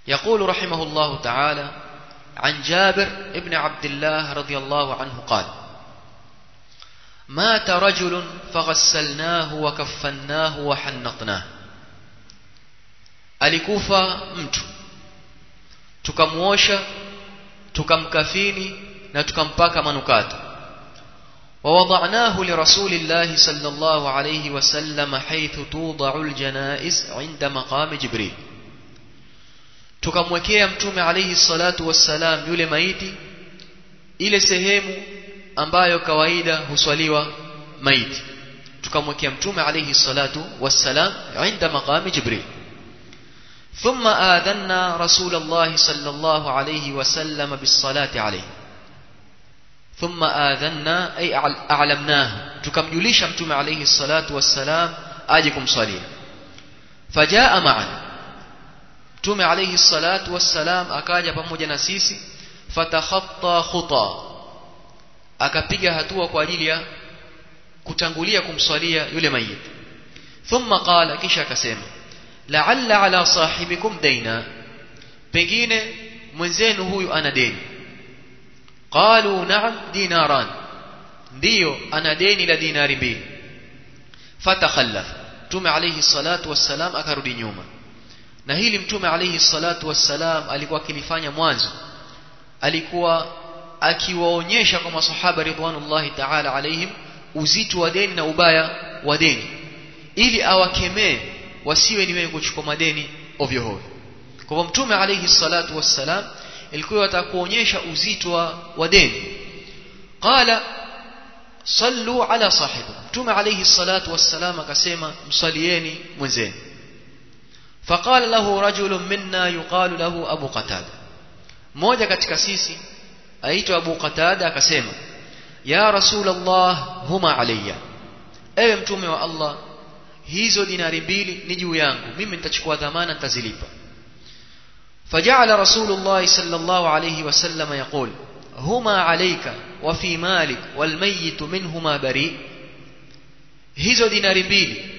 يقول رحمه الله تعالى عن جابر ابن عبد الله رضي الله عنه قال مات رجل فغسلناه وكفناه وحنطناه alikufa mtu tukamuosha tukamkafini na tukampaka manukato ووضعناه لرسول الله صلى الله عليه وسلم حيث توضع الجنائز عند مقام جبريل tukamwekea mtume alayhi salatu wassalam yule maiti ile sehemu ambayo kawaida huswaliwa maiti tukamwekea mtume alayhi salatu wassalam عند مقام جبريل ثم آذنا رسول الله صلى الله عليه وسلم بالصلاة عليه ثم آذنا أي أعلمناه تكمجليش متوم عليه الصلاة والسلام آجكم صليا فجاء معنا متوم عليه الصلاة والسلام أكاجا pamoja na sisi fatakhatta khuta akapiga hatua kwa ajili ya kutangulia kumswalia yule mayit thumma qala kisha akasema la'alla ala sahibikum daina pengine mwenzenu huyu ana deni qalu na'am dinaran ndio ana deni la dinari mbili fatakhallaf mtume alayhi salatu wassalam akarudi nyuma na hili mtume alayhi salatu wassalam alikuwa akilifanya mwanzo alikuwa akiwaonyesha kwa masahaba ridwanullahi ta'ala alayhim uzito wa deni na ubaya wa deni ili awakemee wasiwe ni wenye kuchukua madeni ovyo ovyo kwa hivyo mtume alayhi salatu wassalam ilikuwa atakuonyesha uzito wa deni qala sallu ala sahibi mtume alayhi salatu wassalam akasema msalieni mwenzenu faqala lahu rajulun minna yuqalu lahu abu qatada mmoja katika sisi aitwa abu qatada akasema ya rasulullah huma alayya ewe mtume wa Allah hizo dinari mbili ni juu yangu mimi nitachukua dhamana nitazilipa فجعل رسول الله صلى الله عليه وسلم يقول هما عليك وفي مالك والميت منهما بريء hizo dinari mbili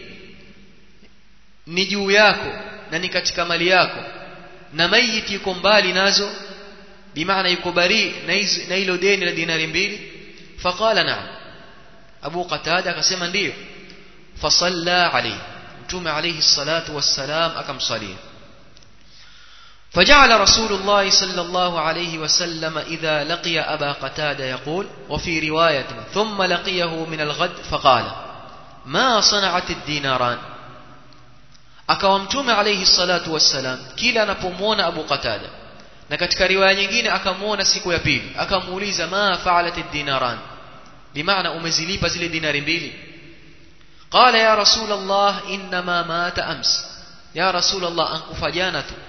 ni juu yako na ni katika mali yako na mayiti yuko mbali nazo bimaana yuko bari na hilo deni la dinari mbili faqala na'am Abu Qatada akasema ndio fasalla alayhi mtume alayhi salatu wassalam akamsalia فجعل رسول الله صلى الله عليه وسلم إذا لقي أبا قتادة يقول وفي رواية ثم لقيه من الغد فقال ما صنعت الديناران akawamtume alayhi salatu wassalam kila anapomuona Abu Qatada na katika riwaya nyingine akamuona siku ya pili akamuuliza ma fa'alat ad-dinaran bimaana umezilipa zile dinari mbili qala ya rasul Allah inma mata ams ya rasul Allah ankufa jana tu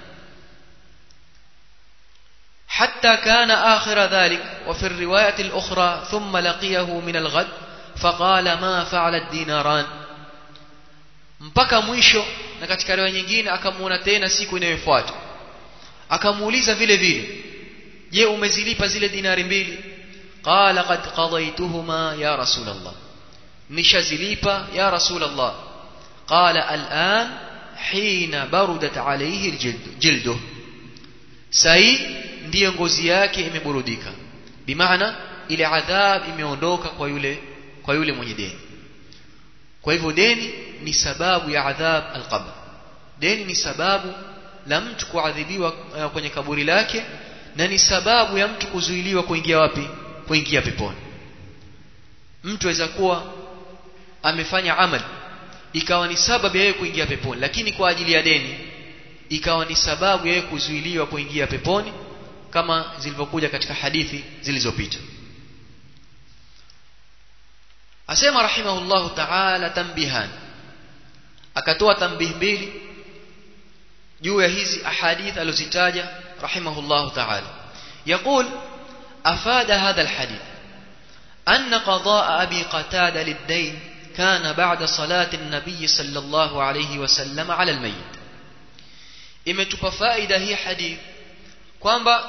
حتى كان آخر ذلك وفي الرواية الأخرى ثم لقيه من الغد فقال ما فعل الديناران mpaka mwisho na katika riwaya nyingine akamuona tena siku inayofuata akamuuliza vile vile je umezilipa zile dinari mbili qala qad qadaytuhuma ya rasul Allah nishazilipa ya rasul Allah qala al'an hina barudat alayhi aljildu sai ndiyo ngozi yake imeburudika bimaana ile adhab imeondoka kwa yule mwenye deni kwa hivyo deni ni sababu ya adhab alqabr deni ni sababu la mtu kuadhibiwa kwenye kaburi lake na ni sababu ya mtu kuzuiliwa kuingia wapi kuingia peponi mtu aweza kuwa amefanya amali ikawa ni sababu ya yeye kuingia peponi lakini kwa ajili ya deni ikawa ni sababu ya yeye kuzuiliwa kuingia peponi kama zilivyokuja katika hadithi zilizopita asema rahimahullahu ta'ala tanbihan akatoa tanbih mbili juu ya hizi ahadith alizitaja rahimahullahu ta'ala يقول أفاد هذا الحديث أن قضاء أبي قتادة للدين كان بعد صلاة النبي صلى الله عليه وسلم على الميت imetupa faida hii hadith kwamba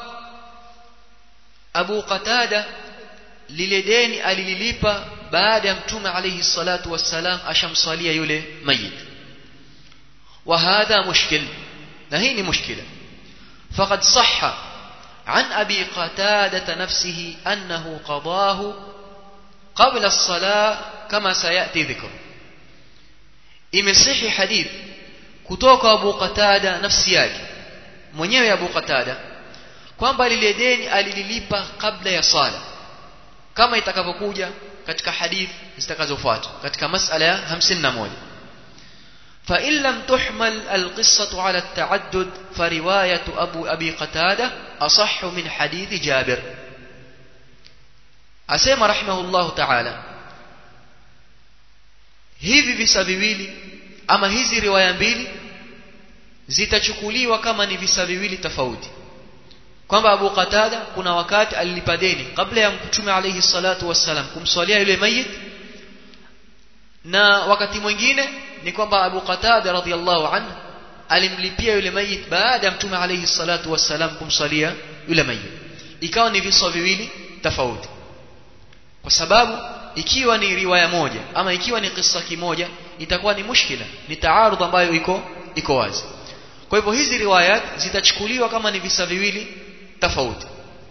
Abu Qatada lile deni alililipa baada ya mtume alayhi salatu wassalam ashamsalia yule mayit wa hadha mushkil na hii ni mushkila فقد صح عن أبي قتادة نفسه أنه قضاه قبل الصلاة كما سيأتي ذكر. imesihi hadith kutoka Abu Qatada nafsi yake mwenyewe Abu Qatada kwamba lile deni alililipa kabla ya sala, kama itakavyokuja katika hadith zitakazofuata katika masala ya 51. fa in lam tuhmal alqissatu ala at-ta'addud fa riwayatu Abi Qatada asahhu min hadith Jabir. Asema rahimahullahu ta'ala, hivi visa viwili ama hizi riwaya mbili zitachukuliwa kama ni visa viwili tofauti, kwamba Abu Qatada kuna wakati alilipa deni kabla ya Mtume alayhi salatu wassalam kumswalia yule mayit, na wakati mwingine ni kwamba Abu Qatada radhiyallahu anhu alimlipia yule mayit baada ya Mtume alayhi salatu wassalam kumswalia yule mayit. Ikawa ni visa viwili tofauti, kwa sababu ikiwa ni riwaya moja ama ikiwa ni kisa kimoja itakuwa ni mushkila, ni taarudh ambayo iko wazi. Kwa hivyo hizi riwayat zitachukuliwa kama ni visa viwili tofauti,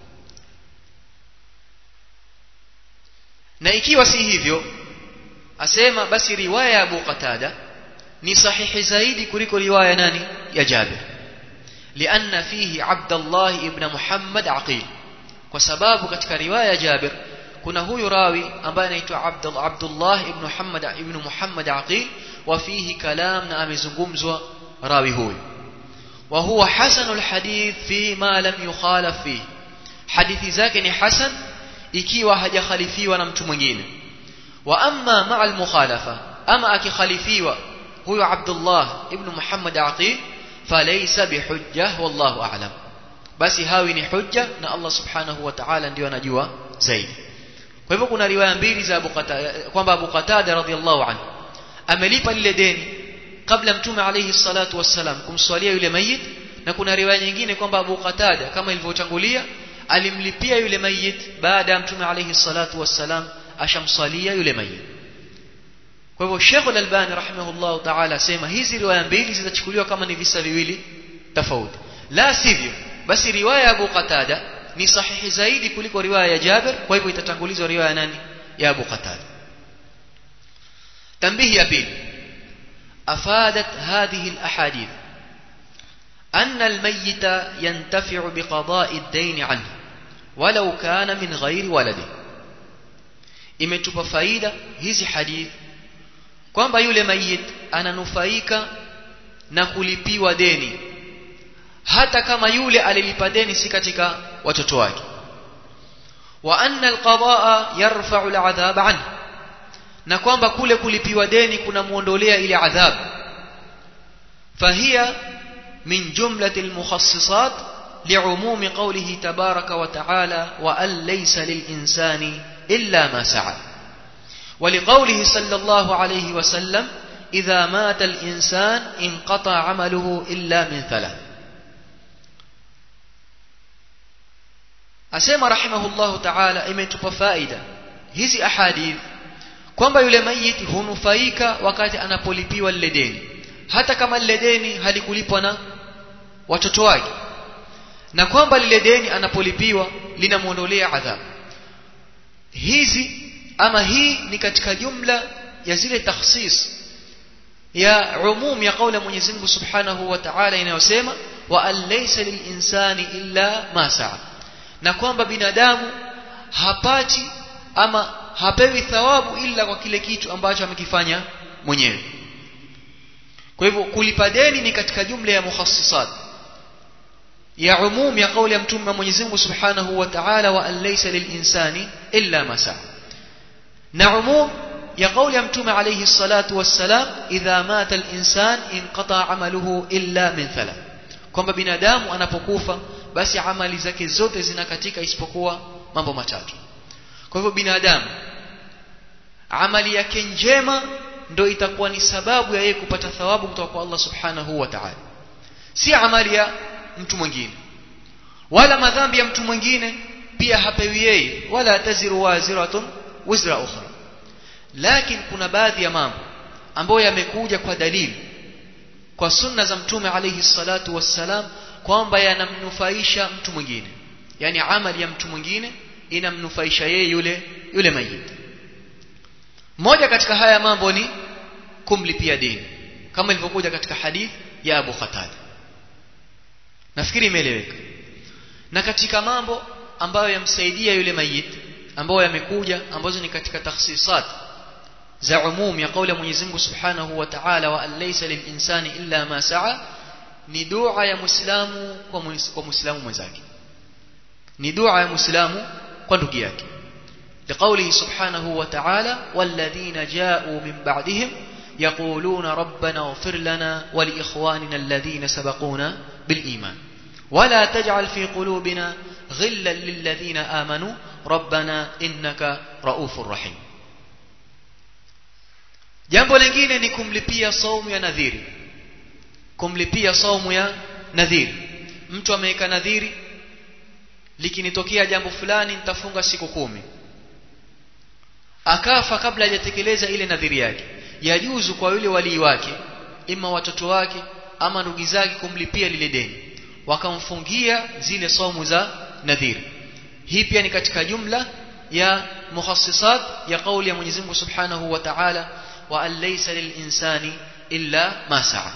na ikiwa si hivyo, asema basi riwaya ya Abu Qatada ni sahihi zaidi kuliko riwaya nani ya Jabir, lianna fihi Abdullah ibn Muhammad Aqil, kwa sababu katika riwaya ya Jabir kuna huyu rawi ambaye anaitwa Abdullah ibn Muhammad Aqil, wa fihi kalam, na amezungumzwa rawi huyu, wa huwa hasanul hadith fi ma lam yukhalaf fi, hadithi zake ni hasan ikiwa hajakhalifiwa na mtu mwingine. Wa amma ma'a al-mukhalafa, ama akikhalifiwa huyu Abdullah ibn Muhammad Aqil falaysa bihujjah wallahu a'lam, basi hawi ni hujja na Allah subhanahu wa ta'ala ndio anajua zaidi. Kwa hivyo kuna riwaya mbili za Abu Qatada kwamba Abu Qatada radhiyallahu anhu amelipa lile deni kabla Mtume alayhi salatu wassalam kumswalia yule mayit, na kuna riwaya nyingine kwamba Abu Qatada kama ilivyotangulia alimlipia yule mayit baada ya Mtume alayhi salatu wassalam ashamswalia yule mayit. Kwa hivyo Sheikh Al-Albani rahimahullahu ta'ala sema hizi riwaya mbili zitachukuliwa kama ni visa viwili tofauti, la sivyo basi riwaya ya Abu Qatada ni sahihi zaidi kuliko riwaya ya Jabir, kwa hivyo itatangulizwa riwaya ya nani ya Abu Qatada. Tanbihi ya pili, afadat hadhihi al-ahadith anna al-mayyita yantafi'u biqada'i ad-dayn 'anhu walau kana min ghairi waladi. Imetupa faida hizi hadith kwamba yule mayit ananufaika na kulipiwa deni hata kama yule alilipa deni si katika watoto wake, wa anna alqadaa yarfa'u al'adhab anhu, na kwamba kule kulipiwa deni kuna muondolea ile adhabu. Fahiya min jumlati almukhassisat li'umumi qawlihi tabaraka wa ta'ala wa an laysa lil-insani illa ma sa'a, wa liqawlihi sallallahu alayhi wa sallam idha mata al-insan inqata 'amaluhu illa min thalath. Asema rahimahullahu ta'ala imetupa faida hizi ahadith kwamba yule mayiti hunufaika wakati anapolipiwa lile deni hata kama lile deni halikulipwa na watoto wake, na kwamba lile deni anapolipiwa linamuondolea adhabu. Hizi ama hii ni katika jumla ya zile takhsis ya umum ya kauli ya Mwenyezi Mungu Subhanahu wa Ta'ala inayosema wa an laysa lil insani illa ma sa'a, na kwamba binadamu hapati ama hapewi thawabu ila kwa kile kitu ambacho amekifanya mwenyewe. Kwa hivyo kulipa deni ni katika jumla ya mukhassisat ya umum ya kauli ya Mtume wa Mwenyezi Mungu Subhanahu wa Ta'ala wa an laysa lil insani illa ma sa'a, na umum ya kauli ya Mtume alayhi salatu wassalam idha mata al insan inqata 'amaluhu illa min thalath, kwamba binadamu anapokufa basi amali zake zote zinakatika isipokuwa mambo matatu. Kwa hivyo binadamu amali yake njema ndio itakuwa ni sababu ya yeye kupata thawabu kutoka kwa Allah Subhanahu wa Ta'ala, si amali ya mtu mwingine, wala madhambi ya mtu mwingine pia hapewi yeye, wala taziru waziratun wizra ukhra. Lakini kuna baadhi ya mambo ambayo yamekuja kwa dalili kwa sunna za Mtume alayhi salatu wassalam kwamba yanamnufaisha mtu mwingine, yani amali ya mtu mwingine inamnufaisha yeye yule mayit. Moja katika haya mambo ni kumlipia deni, kama ilivyokuja katika hadith ya Abu Qatada. Nafikiri imeeleweka. Na katika mambo ambayo yamsaidia yule mayit, ambayo yamekuja, ambazo ni katika takhsisat za umum ya kauli ya Mwenyezi Mungu Subhanahu wa Ta'ala, wa alaysa lilinsani illa ma sa'a, ni dua ya Muislamu kwa Muislamu mwenzake, ni dua ya Muislamu kwa ndugu yake. لقوله سبحانه وتعالى والذين جاءوا من بعدهم يقولون ربنا اغفر لنا ولإخواننا الذين سبقونا بالإيمان ولا تجعل في قلوبنا غلا للذين آمنوا ربنا إنك رؤوف رحيم. jambo lingine ni kumlipia saumu ya nadhiri, kumlipia saumu ya nadhiri. Mtu ameweka nadhiri, likinitokea jambo fulani nitafunga siku 10, akafa kabla hajatekeleza ile nadhiri yake, yajuzu kwa yule walii wake, ima watoto wake ama ndugu zake, kumlipia lile deni, wakamfungia zile saumu za nadhiri. Hii pia ni katika jumla ya mukhassisat ya kauli ya Mwenyezi Mungu Subhanahu wa Ta'ala, wa alaysa lilinsani illa ma sa'a.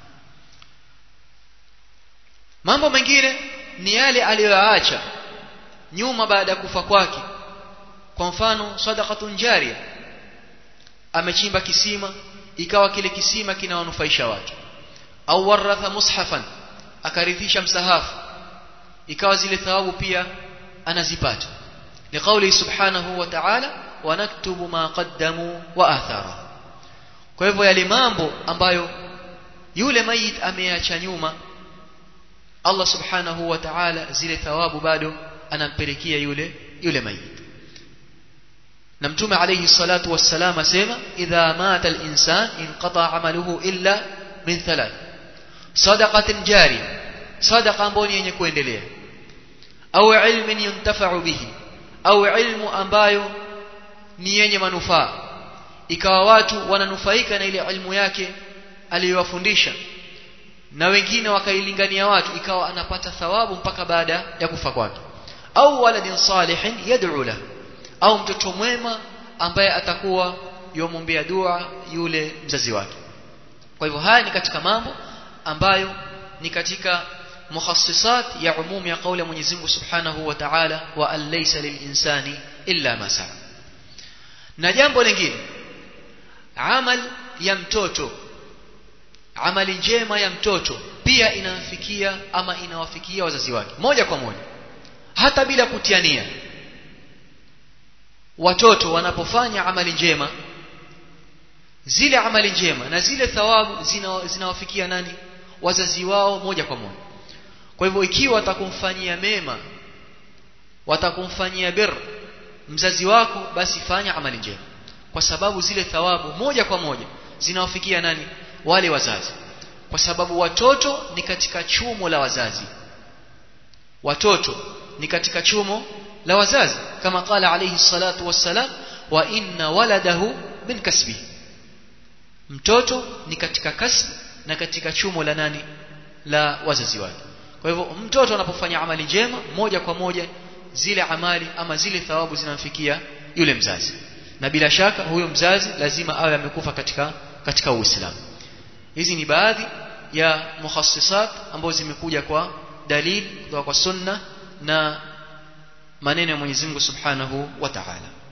Mambo mengine ni yale aliyoyaacha nyuma baada ya kufa kwake. Kwa mfano sadaqatun jariya, amechimba kisima, ikawa kile kisima kinawanufaisha watu. Au waratha mushafan, akarithisha msahafu, ikawa zile thawabu pia anazipata. Ni kauli Subhanahu wa Ta'ala, wa naktubu ma qaddamu wa athara. Kwa hivyo yale mambo ambayo yule mayit ameacha nyuma, Allah Subhanahu wa Ta'ala zile thawabu bado anampelekea yule mayit. Na Mtume alayhi salatu wassalam asema, idha mata al-insan inqata amaluhu illa min thalath: sadaqatin jariya, sadaqa ambayo yenye kuendelea, au ilmin yuntafa'u bihi, au ilmu ambayo ni yenye manufaa, ikawa watu wananufaika na ile ilmu yake aliyowafundisha, na wengine wakailingania watu, ikawa anapata thawabu mpaka baada ya kufa kwake. Au waladin salihin yad'u lahu, au mtoto mwema ambaye atakuwa yomwombea dua yule mzazi wake. Kwa hivyo haya ni katika mambo ambayo ni katika mukhassisat ya umum ya kauli ya Mwenyezi Mungu Subhanahu wa Ta'ala, wa alaysa lilinsani illa ma sa'a. Na jambo lingine, amal ya mtoto, amali njema ya mtoto pia inawafikia ama inawafikia wazazi wake moja kwa moja, hata bila kutiania. Watoto wanapofanya amali njema, zile amali njema na zile thawabu zinawafikia nani? Wazazi wao moja kwa moja. Kwa hivyo ikiwa watakumfanyia mema, watakumfanyia bir mzazi wako, basi fanya amali njema, kwa sababu zile thawabu moja kwa moja zinawafikia nani? Wale wazazi. Kwa sababu watoto ni katika chumo la wazazi, watoto ni katika chumo la wazazi, kama qala alayhi salatu wassalam, wa inna waladahu min kasbi, mtoto ni katika kasbi na katika chumo la nani? La wazazi wake. Kwa hivyo mtoto anapofanya amali njema, moja kwa moja zile amali ama zile thawabu zinamfikia yule mzazi, na bila shaka huyo mzazi lazima awe amekufa katika Uislamu. Hizi ni baadhi ya mukhassisat ambazo zimekuja kwa dalili kutoka kwa sunna na maneno ya Mwenyezi Mungu Subhanahu wa Ta'ala.